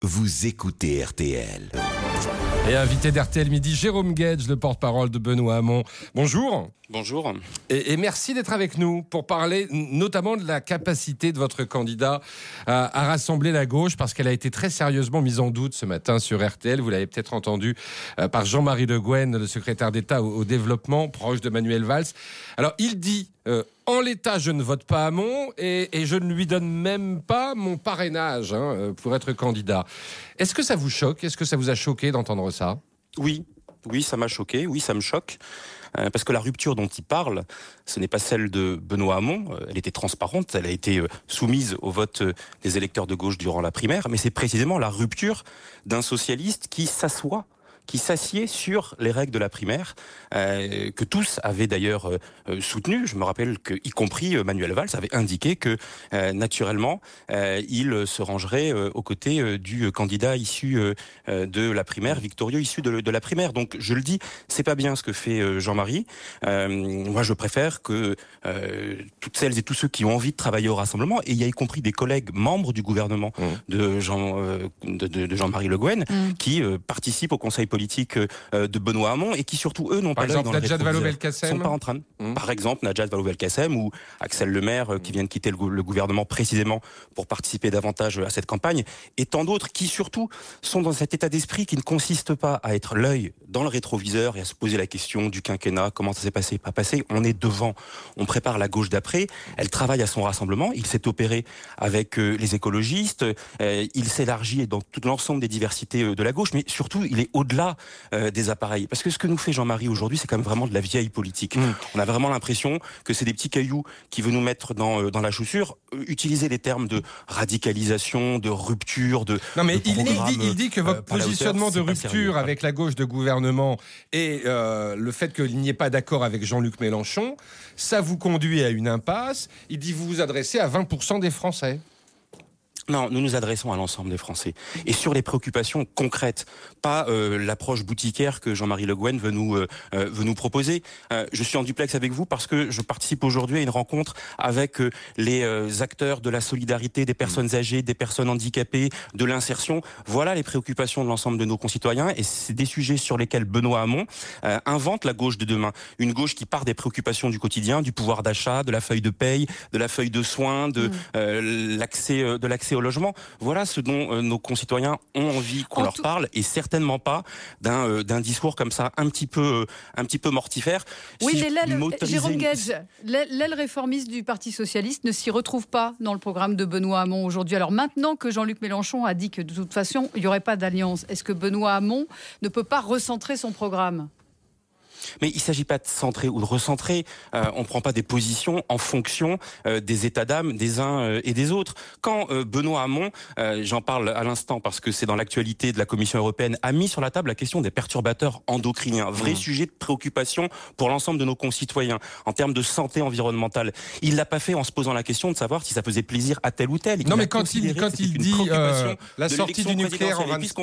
vous écoutez RTL. Et invité d'RTL Midi, Jérôme Guedj, le porte-parole de Benoît Hamon. Bonjour. Bonjour. Et merci d'être avec nous pour parler notamment de la capacité de votre candidat à rassembler la gauche, parce qu'elle a été très sérieusement mise en doute ce matin sur RTL. Vous l'avez peut-être entendu par Jean-Marie Le Guen, le secrétaire d'État au développement, proche de Manuel Valls. Alors il dit... en l'état, je ne vote pas Hamon et je ne lui donne même pas mon parrainage pour être candidat. Est-ce que ça vous choque ? Est-ce que ça vous a choqué d'entendre ça ? Oui, ça m'a choqué. Oui, ça me choque. Parce que la rupture dont il parle, ce n'est pas celle de Benoît Hamon. Elle était transparente, elle a été soumise au vote des électeurs de gauche durant la primaire. Mais c'est précisément la rupture d'un socialiste qui s'assied sur les règles de la primaire, que tous avaient d'ailleurs soutenu. Je me rappelle que, y compris Manuel Valls, avait indiqué que naturellement, il se rangerait aux côtés du candidat issu de la primaire, victorieux issu de la primaire. Donc je le dis, c'est pas bien ce que fait Jean-Marie. Moi, je préfère que toutes celles et tous ceux qui ont envie de travailler au rassemblement, et il y a y compris des collègues membres du gouvernement de Jean-Marie Le Guen, qui participent au conseil politique de Benoît Hamon et qui surtout eux n'ont pas l'œil dans le rétroviseur, sont pas en train. Par exemple Najat Vallaud-Belkacem ou Axel Lemaire qui vient de quitter le gouvernement précisément pour participer davantage à cette campagne, et tant d'autres qui surtout sont dans cet état d'esprit qui ne consiste pas à être l'œil dans le rétroviseur et à se poser la question du quinquennat, comment ça s'est passé, pas passé. On est devant, on prépare la gauche d'après, elle travaille à son rassemblement, il s'est opéré avec les écologistes, il s'élargit dans tout l'ensemble des diversités de la gauche, mais surtout il est au-delà des appareils. Parce que ce que nous fait Jean-Marie aujourd'hui, c'est quand même vraiment de la vieille politique. On a vraiment l'impression que c'est des petits cailloux qui veulent nous mettre dans la chaussure. Utiliser les termes de radicalisation, de rupture, de... Non mais de il dit que votre positionnement hauteur, de rupture avec la gauche de gouvernement et le fait qu'il n'y ait pas d'accord avec Jean-Luc Mélenchon, ça vous conduit à une impasse. Il dit vous vous adressez à 20% des Français. Non, nous nous adressons à l'ensemble des Français. Et sur les préoccupations concrètes, pas l'approche boutiquière que Jean-Marie Le Guen veut nous proposer. Je suis en duplex avec vous parce que je participe aujourd'hui à une rencontre avec les acteurs de la solidarité, des personnes âgées, des personnes handicapées, de l'insertion. Voilà les préoccupations de l'ensemble de nos concitoyens, et c'est des sujets sur lesquels Benoît Hamon invente la gauche de demain. Une gauche qui part des préoccupations du quotidien, du pouvoir d'achat, de la feuille de paye, de la feuille de soins, de l'accès au logement. Voilà ce dont nos concitoyens ont envie qu'on leur parle, et certainement pas d'un discours comme ça un petit peu mortifère. Oui, mais Jérôme Guedj, l'aile réformiste du Parti socialiste ne s'y retrouve pas dans le programme de Benoît Hamon aujourd'hui. Alors maintenant que Jean-Luc Mélenchon a dit que de toute façon il n'y aurait pas d'alliance, est-ce que Benoît Hamon ne peut pas recentrer son programme ? Mais il ne s'agit pas de centrer ou de recentrer. On ne prend pas des positions en fonction des états d'âme des uns et des autres. Quand Benoît Hamon, j'en parle à l'instant parce que c'est dans l'actualité de la Commission européenne, a mis sur la table la question des perturbateurs endocriniens, vrai sujet de préoccupation pour l'ensemble de nos concitoyens en termes de santé environnementale. Il l'a pas fait en se posant la question de savoir si ça faisait plaisir à tel ou tel. Non, mais quand il dit la sortie du nucléaire en 20...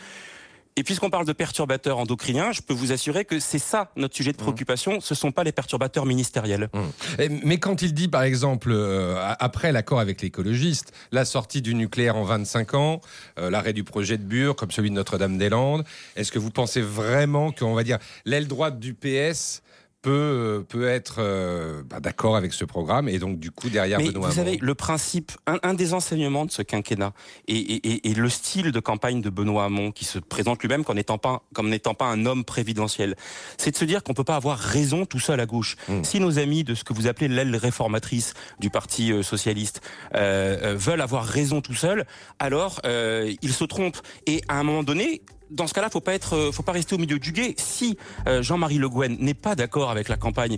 Et puisqu'on parle de perturbateurs endocriniens, je peux vous assurer que c'est ça notre sujet de préoccupation, ce ne sont pas les perturbateurs ministériels. Mais quand il dit, par exemple, après l'accord avec l'écologiste, la sortie du nucléaire en 25 ans, l'arrêt du projet de Bure, comme celui de Notre-Dame-des-Landes, est-ce que vous pensez vraiment qu'on va dire l'aile droite du PS peut être d'accord avec ce programme, et donc du coup derrière Benoît Hamon. Vous savez, le principe, un des enseignements de ce quinquennat et le style de campagne de Benoît Hamon, qui se présente lui-même comme n'étant pas un homme prévidentiel, c'est de se dire qu'on peut pas avoir raison tout seul à gauche. Si nos amis de ce que vous appelez l'aile réformatrice du Parti socialiste veulent avoir raison tout seul, alors ils se trompent. Et à un moment donné, dans ce cas-là, faut pas rester au milieu du gué. Si Jean-Marie Le Guen n'est pas d'accord avec la campagne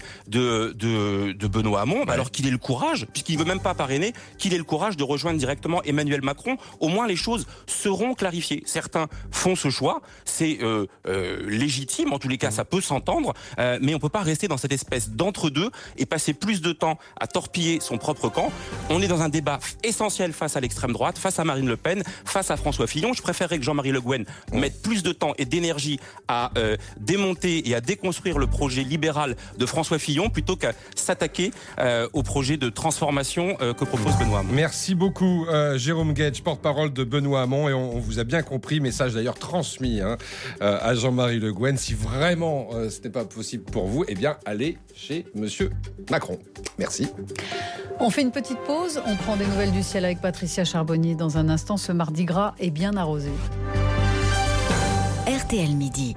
de Benoît Hamon, alors qu'il ait le courage, puisqu'il veut même pas parrainer, qu'il ait le courage de rejoindre directement Emmanuel Macron. Au moins, les choses seront clarifiées. Certains font ce choix, c'est légitime. En tous les cas, ça peut s'entendre, mais on peut pas rester dans cette espèce d'entre-deux et passer plus de temps à torpiller son propre camp. On est dans un débat essentiel face à l'extrême droite, face à Marine Le Pen, face à François Fillon. Je préférerais que Jean-Marie Le Guen mette plus de temps et d'énergie à démonter et à déconstruire le projet libéral de François Fillon plutôt qu'à s'attaquer au projet de transformation que propose Benoît Hamon. Merci beaucoup Jérôme Guedj, porte-parole de Benoît Hamon, et on vous a bien compris, message d'ailleurs transmis à Jean-Marie Le Guen. Si vraiment ce n'est pas possible pour vous, eh bien allez chez Monsieur Macron. Merci. On fait une petite pause, on prend des nouvelles du ciel avec Patricia Charbonnier dans un instant. Ce mardi gras est bien arrosé. RTL Midi.